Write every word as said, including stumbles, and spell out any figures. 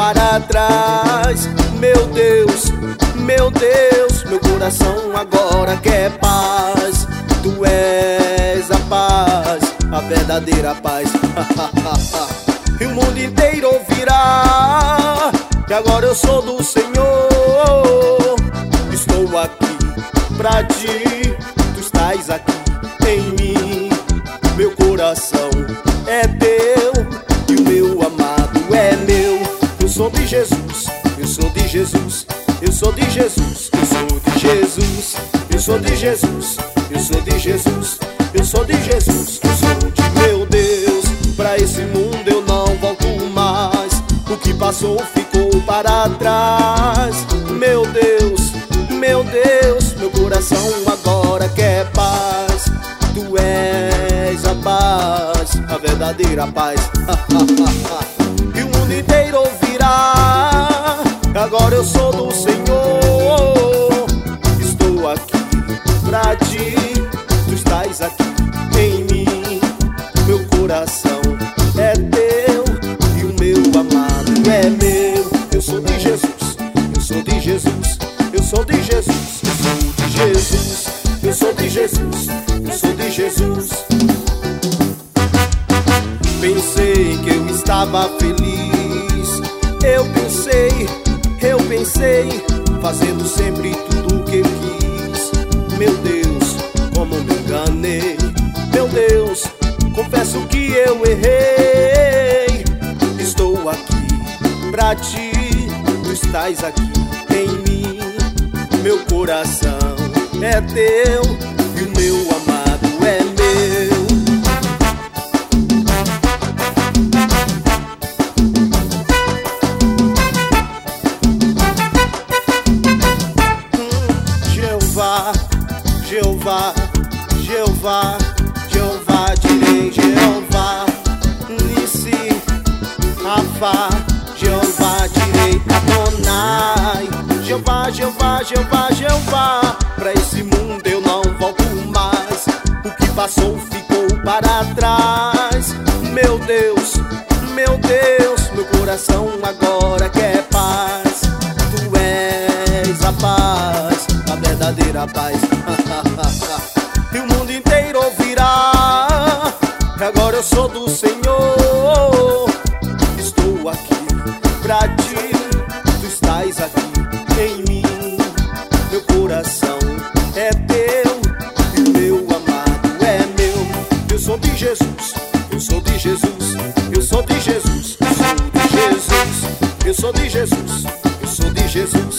para trás. Meu Deus, meu Deus, meu coração agora quer paz. Tu és a paz, a verdadeira paz. E o mundo inteiro ouvirá que agora eu sou do Senhor. Estou aqui pra ti, tu estás aqui em mim. Meu coração é teu e o meu amado é meu. Eu sou de Jesus, eu sou de Jesus, eu sou de Jesus, eu sou de Jesus, eu sou de Jesus, eu sou de Jesus, eu sou de Jesus, eu sou de meu Deus. Pra esse mundo eu não volto mais, o que passou ficou para trás. Meu Deus, meu Deus, meu coração agora quer paz. Tu és a paz, a verdadeira paz. E o mundo inteiro ouvirá, agora eu sou do Senhor. Estou aqui pra ti, tu estás aqui em mim. Meu coração é teu e o meu amado é meu. Eu sou de Jesus, eu sou de Jesus, eu sou de Jesus, eu sou de Jesus, eu sou de Jesus, eu sou de Jesus. Pensei que eu estava feliz, eu pensei, eu pensei, fazendo sempre tudo o que quis. Meu Deus, como me enganei. Meu Deus, confesso que eu errei. Estou aqui pra ti, tu estás aqui em mim. Meu coração é teu e o meu amado é meu. Jeová, Jeová, Jeová, Jeová, direi Jeová, Nissi, Rafa, Jeová, direi Adonai. Jeová, Jeová, Jeová, Jeová, pra esse mundo eu não volto mais, o que passou ficou para trás. Meu Deus, meu Deus, meu coração agora quer paz. Tu és a paz, a verdadeira paz. E o mundo inteiro ouvirá, agora eu sou do Senhor. Estou aqui pra ti, tu estás aqui em mim. Meu coração é teu e o meu amado é meu. Eu sou de Jesus, eu sou de Jesus, eu sou de Jesus, eu sou de Jesus, eu sou de Jesus, eu sou de Jesus.